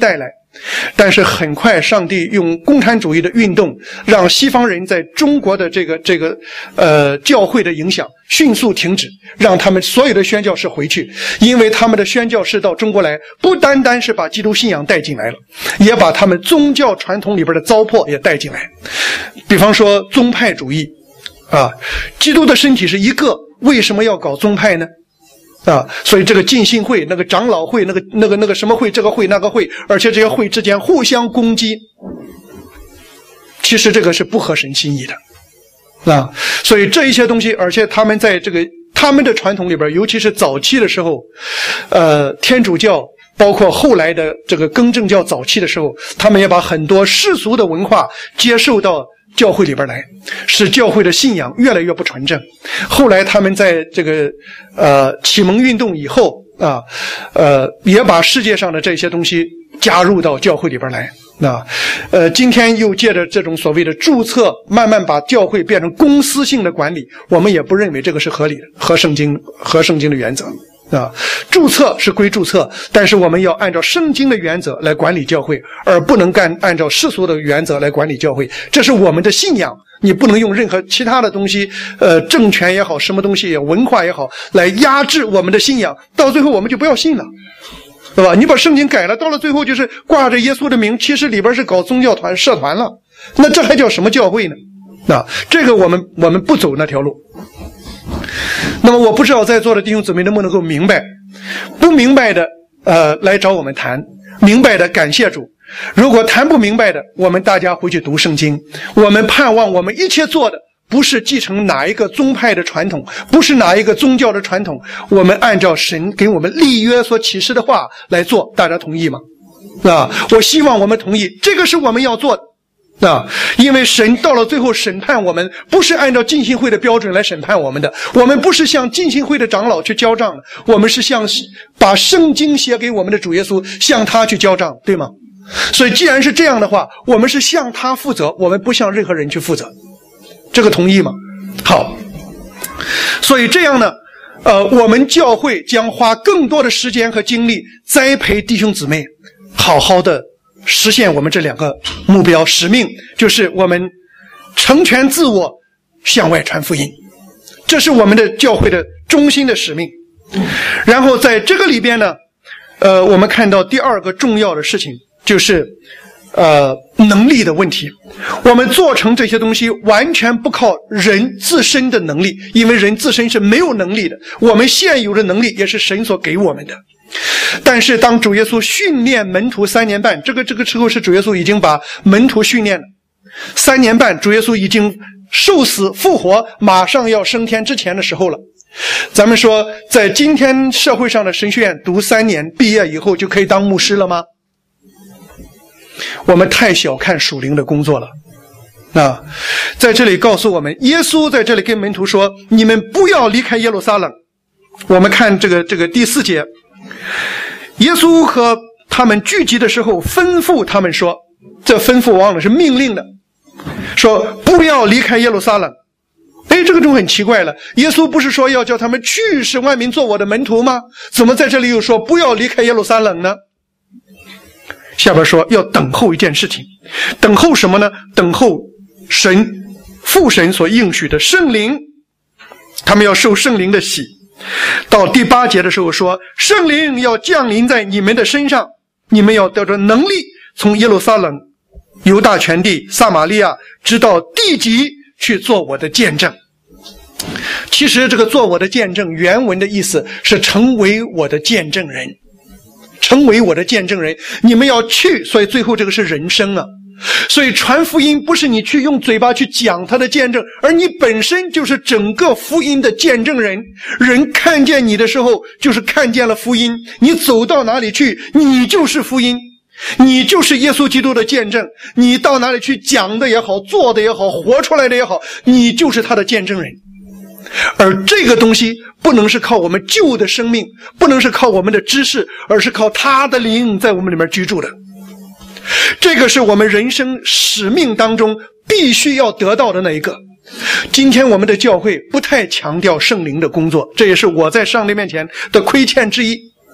但是很快上帝用共产主义的运动，让西方人在中国的这个这个呃教会的影响迅速停止，让他们所有的宣教士回去，因为他们的宣教士到中国来，不单单是把基督信仰带进来了，也把他们宗教传统里边的糟粕也带进来。比方说宗派主义啊，基督的身体是一个，为什么要搞宗派呢？啊，所以这个浸信会、那个长老会、那个那个那个什么会、这个会那个会，而且这些会之间互相攻击，其实这个是不合神心意的啊。所以这一些东西，而且他们在这个他们的传统里边，尤其是早期的时候，呃，天主教包括后来的这个更正教早期的时候，他们也把很多世俗的文化接受到教会里边来，使教会的信仰越来越不纯正。后来他们在这个呃启蒙运动以后啊，呃也把世界上的这些东西加入到教会里边来。啊，呃，今天又借着这种所谓的注册，慢慢把教会变成公司性的管理，我们也不认为这个是合理的，合圣经合圣经的原则。啊，注册是归注册，但是我们要按照圣经的原则来管理教会，而不能干按照世俗的原则来管理教会。这是我们的信仰，你不能用任何其他的东西，呃，政权也好，什么东西文化也好，来压制我们的信仰，到最后我们就不要信了，对吧？你把圣经改了，到了最后就是挂着耶稣的名，其实里边是搞宗教团社团了，那这还叫什么教会呢？啊，这个我们我们不走那条路。那么我不知道在座的弟兄姊妹能不能够明白，不明白的呃来找我们谈，明白的感谢主。如果谈不明白的，我们大家回去读圣经。我们盼望我们一切做的不是继承哪一个宗派的传统，不是哪一个宗教的传统，我们按照神给我们立约所启示的话来做，大家同意吗？啊，我希望我们同意，这个是我们要做的。啊，因为神到了最后审判我们，不是按照浸信会的标准来审判我们的，我们不是向浸信会的长老去交账的，我们是向把圣经写给我们的主耶稣向他去交账，对吗？所以既然是这样的话，我们是向他负责，我们不向任何人去负责，这个同意吗？好，所以这样呢，呃，我们教会将花更多的时间和精力栽培弟兄姊妹，好好的实现我们这两个目标使命，就是我们成全自我，向外传福音，这是我们的教会的中心的使命。然后在这个里边呢，呃，我们看到第二个重要的事情就是呃能力的问题。我们做成这些东西完全不靠人自身的能力，因为人自身是没有能力的，我们现有的能力也是神所给我们的。但是当主耶稣训练门徒三年半，这个这个时候是主耶稣已经把门徒训练了三年半，主耶稣已经受死复活，马上要升天之前的时候了。咱们说在今天社会上的神学院读三年毕业以后就可以当牧师了吗？我们太小看属灵的工作了啊！在这里告诉我们，耶稣在这里跟门徒说，你们不要离开耶路撒冷。我们看这个这个第四节，耶稣和他们聚集的时候吩咐他们说，这吩咐忘了是命令的，说不要离开耶路撒冷。哎，这个就很奇怪了，耶稣不是说要叫他们去使万民做我的门徒吗？怎么在这里又说不要离开耶路撒冷呢？下边说要等候一件事情，等候什么呢？等候神父神所应许的圣灵，他们要受圣灵的洗。到第八节的时候说，圣灵要降临在你们的身上，你们要得着能力，从耶路撒冷、犹大全地、撒玛利亚直到地极去做我的见证。其实这个做我的见证原文的意思是成为我的见证人，成为我的见证人，你们要去，所以最后这个是人生啊。所以传福音不是你去用嘴巴去讲他的见证，而你本身就是整个福音的见证人。人看见你的时候就是看见了福音，你走到哪里去你就是福音，你就是耶稣基督的见证，你到哪里去讲的也好，做的也好，活出来的也好，你就是他的见证人。而这个东西不能是靠我们旧的生命，不能是靠我们的知识，而是靠他的灵在我们里面居住的。这个是我们人生使命当中必须要得到的那一个。今天我们的教会不太强调圣灵的工作，这也是我在上帝面前的亏欠之一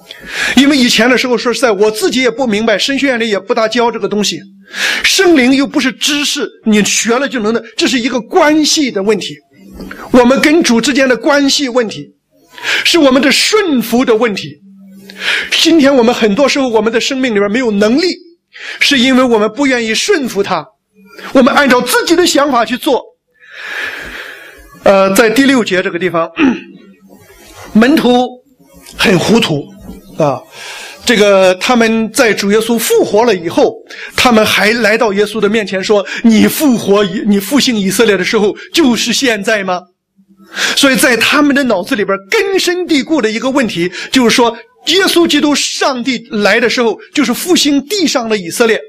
因为以前的时候，说实在，我自己也不明白，神学院里也不大教这个东西。圣灵又不是知识，你学了就能的，这是一个关系的问题。我们跟主之间的关系问题，是我们的顺服的问题。今天我们很多时候，我们的生命里边没有能力，是因为我们不愿意顺服他，我们按照自己的想法去做。呃，在第六节这个地方，门徒很糊涂啊。这个他们在主耶稣复活了以后，他们还来到耶稣的面前说，你复活你复兴以色列的时候就是现在吗？所以在他们的脑子里边根深蒂固的一个问题，就是说耶稣基督上帝来的时候就是复兴地上的以色列。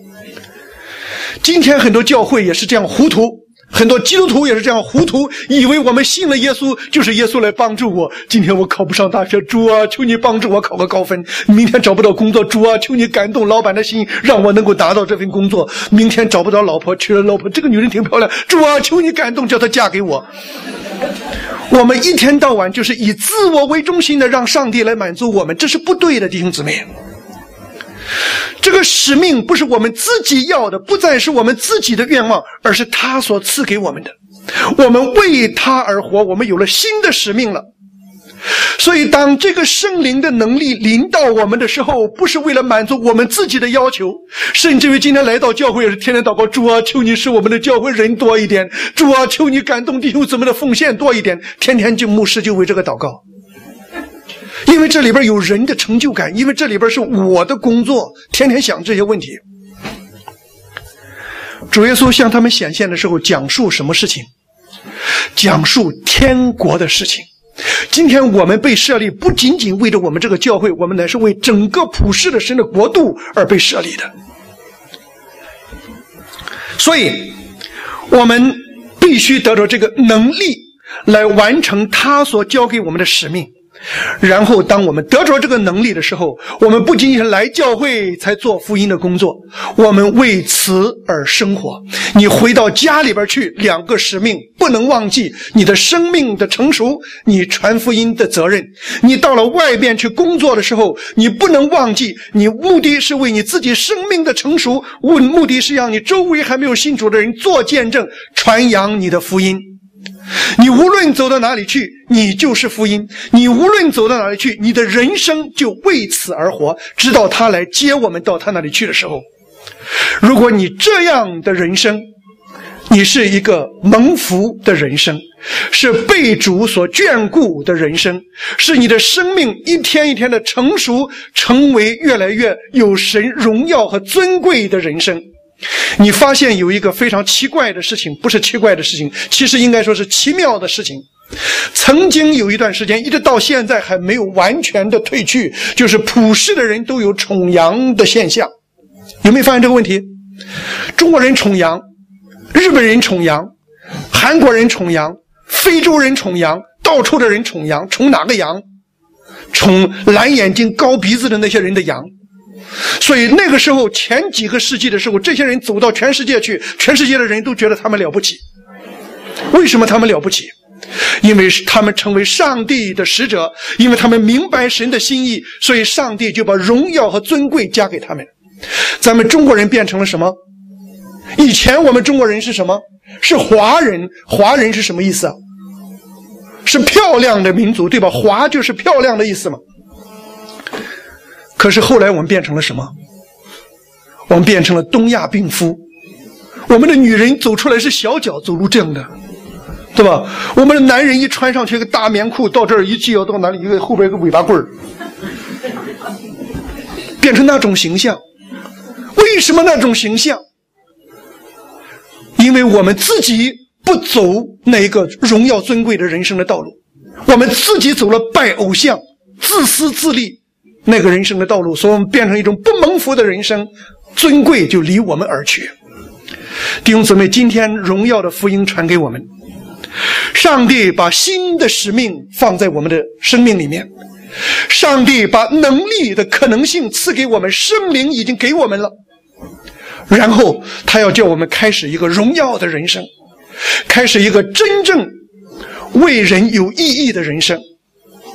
今天很多教会也是这样糊涂，很多基督徒也是这样糊涂，以为我们信了耶稣就是耶稣来帮助我。今天我考不上大学，主啊，求你帮助我考个高分。明天找不到工作，主啊，求你感动老板的心，让我能够达到这份工作。明天找不到老婆，娶了老婆，这个女人挺漂亮，主啊，求你感动，叫她嫁给我。我们一天到晚就是以自我为中心的让上帝来满足我们，这是不对的，弟兄姊妹。这个使命不是我们自己要的，不再是我们自己的愿望，而是他所赐给我们的。我们为他而活，我们有了新的使命了。所以当这个圣灵的能力临到我们的时候，不是为了满足我们自己的要求，甚至于今天来到教会也是天天祷告，主啊，求你使我们的教会人多一点，主啊，求你感动弟兄姊妹的奉献多一点，天天就牧师就为这个祷告。因为这里边有人的成就感，因为这里边是我的工作，天天想这些问题。主耶稣向他们显现的时候，讲述什么事情？讲述天国的事情。今天我们被设立，不仅仅为着我们这个教会，我们乃是为整个普世的神的国度而被设立的。所以我们必须得到这个能力来完成他所交给我们的使命。然后当我们得着这个能力的时候，我们不仅仅是来教会才做福音的工作，我们为此而生活。你回到家里边去，两个使命不能忘记，你的生命的成熟，你传福音的责任。你到了外边去工作的时候，你不能忘记，你目的是为你自己生命的成熟，目的是让你周围还没有信主的人做见证，传扬你的福音。你无论走到哪里去，你就是福音。你无论走到哪里去，你的人生就为此而活，直到他来接我们到他那里去的时候。如果你这样的人生，你是一个蒙福的人生，是被主所眷顾的人生，是你的生命一天一天的成熟，成为越来越有神荣耀和尊贵的人生。你发现有一个非常奇怪的事情，不是奇怪的事情，其实应该说是奇妙的事情。曾经有一段时间，一直到现在还没有完全的退去，就是普世的人都有崇洋的现象。有没有发现这个问题？中国人崇洋，日本人崇洋，韩国人崇洋，非洲人崇洋，到处的人崇洋。崇哪个洋？崇蓝眼睛高鼻子的那些人的洋。所以那个时候，前几个世纪的时候，这些人走到全世界去，全世界的人都觉得他们了不起。为什么他们了不起？因为他们成为上帝的使者，因为他们明白神的心意，所以上帝就把荣耀和尊贵加给他们。咱们中国人变成了什么？以前我们中国人是什么？是华人。华人是什么意思啊？是漂亮的民族，对吧？华就是漂亮的意思嘛。可是后来我们变成了什么？我们变成了东亚病夫。我们的女人走出来是小脚走路这样的，对吧？我们的男人一穿上去一个大棉裤，到这儿一系要到哪里，一个后边一个尾巴棍儿，变成那种形象。为什么那种形象？因为我们自己不走那一个荣耀尊贵的人生的道路，我们自己走了拜偶像、自私自利那个人生的道路，所以我们变成一种不蒙福的人生，尊贵就离我们而去。弟兄姊妹，今天荣耀的福音传给我们，上帝把新的使命放在我们的生命里面，上帝把能力的可能性赐给我们，圣灵已经给我们了，然后他要叫我们开始一个荣耀的人生，开始一个真正为人有意义的人生。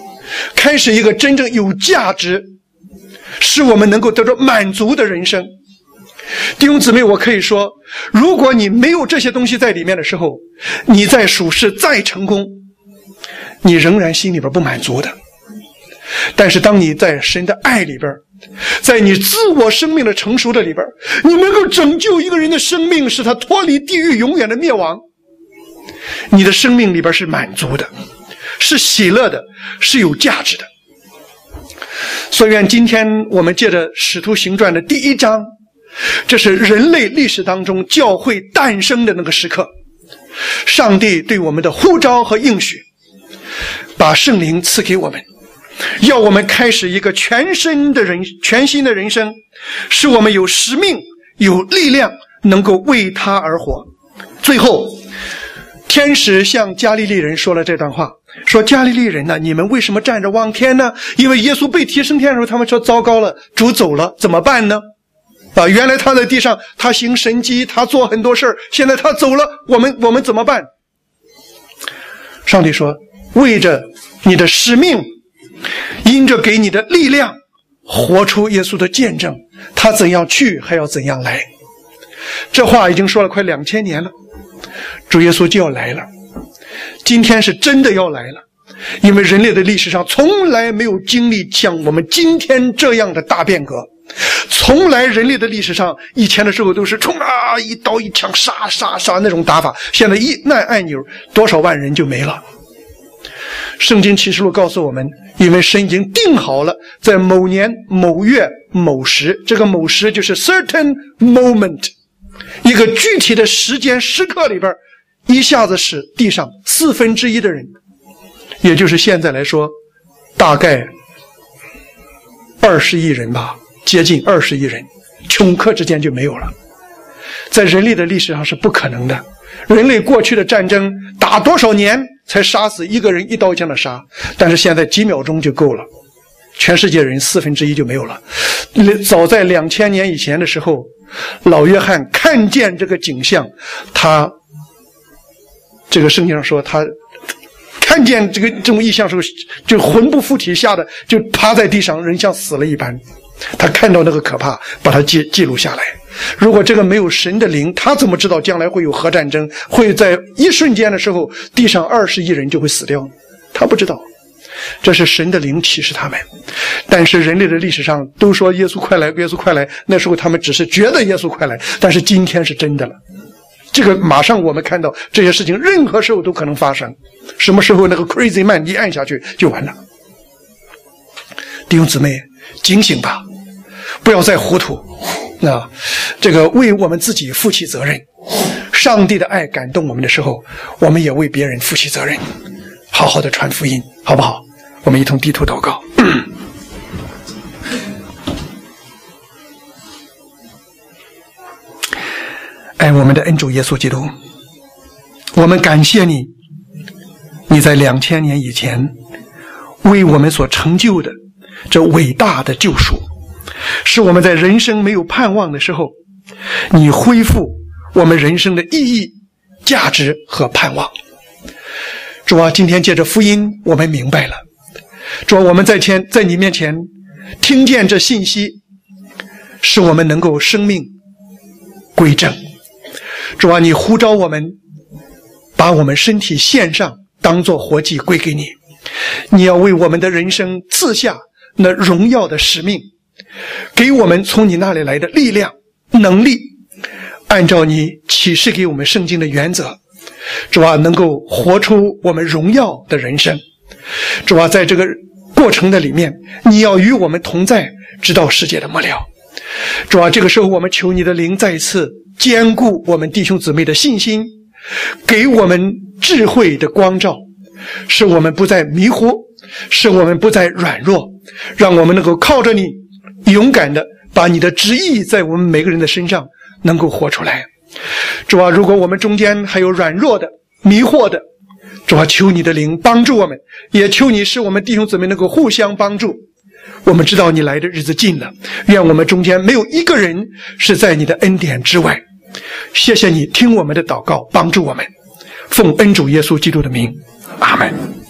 开始一个真正有价值，使我们能够得到满足的人生。弟兄姊妹，我可以说，如果你没有这些东西在里面的时候，你在属世再成功，你仍然心里边不满足的。但是当你在神的爱里边，在你自我生命的成熟的里边，你能够拯救一个人的生命，使他脱离地狱永远的灭亡，你的生命里边是满足的，是喜乐的，是有价值的。所以愿今天我们借着使徒行传的第一章，这是人类历史当中教会诞生的那个时刻，上帝对我们的呼召和应许，把圣灵赐给我们，要我们开始一个全新的人全新的人生，使我们有使命有力量，能够为他而活。最后天使向加利利人说了这段话，说加利利人呢，你们为什么站着望天呢？因为耶稣被提升天的时候，他们说糟糕了，主走了，怎么办呢？啊，原来他在地上，他行神迹，他做很多事儿，现在他走了，我们我们怎么办？上帝说，为着你的使命，因着给你的力量，活出耶稣的见证，他怎样去还要怎样来。这话已经说了快两千年了，主耶稣就要来了，今天是真的要来了，因为人类的历史上从来没有经历像我们今天这样的大变革。从来人类的历史上，以前的时候都是冲啊，一刀一枪杀杀杀那种打法，现在一按按钮，多少万人就没了。圣经启示录告诉我们，因为神已经定好了，在某年某月某时，这个某时就是 certain moment， 一个具体的时间时刻里边，一下子使地上四分之一的人，也就是现在来说大概二十亿人吧，接近二十亿人，顷刻之间就没有了。在人类的历史上是不可能的，人类过去的战争打多少年才杀死一个人，一刀一枪的杀，但是现在几秒钟就够了，全世界人四分之一就没有了。早在两千年以前的时候，老约翰看见这个景象，他这个圣经上说，他看见这个这种异象的时候，就魂不附体，吓得就趴在地上，人像死了一般。他看到那个可怕，把它记记录下来。如果这个没有神的灵，他怎么知道将来会有核战争，会在一瞬间的时候地上二十亿人就会死掉？他不知道，这是神的灵启示他们。但是人类的历史上都说耶稣快来，耶稣快来，那时候他们只是觉得耶稣快来，但是今天是真的了。这个马上我们看到这些事情任何时候都可能发生，什么时候那个 crazy man 一按下去就完了。弟兄姊妹，警醒吧，不要再糊涂啊！这个为我们自己负起责任，上帝的爱感动我们的时候，我们也为别人负起责任，好好的传福音，好不好？我们一同低头祷告。爱我们的恩主耶稣基督，我们感谢你，你在两千年以前为我们所成就的这伟大的救赎，是我们在人生没有盼望的时候，你恢复我们人生的意义、价值和盼望。主啊，今天借着福音我们明白了，主啊，我们在前在你面前听见这信息，使我们能够生命归正。主啊，你呼召我们把我们身体献上，当作活祭归给你。你要为我们的人生赐下那荣耀的使命，给我们从你那里来的力量能力，按照你启示给我们圣经的原则，主啊，能够活出我们荣耀的人生。主啊，在这个过程的里面，你要与我们同在，直到世界的末了。主啊，这个时候我们求你的灵再一次坚固我们弟兄姊妹的信心，给我们智慧的光照，使我们不再迷糊，使我们不再软弱，让我们能够靠着你勇敢的把你的旨意在我们每个人的身上能够活出来。主啊，如果我们中间还有软弱的、迷惑的，主啊，求你的灵帮助我们，也求你使我们弟兄姊妹能够互相帮助。我们知道你来的日子近了，愿我们中间没有一个人是在你的恩典之外。谢谢你听我们的祷告，帮助我们，奉恩主耶稣基督的名，阿们。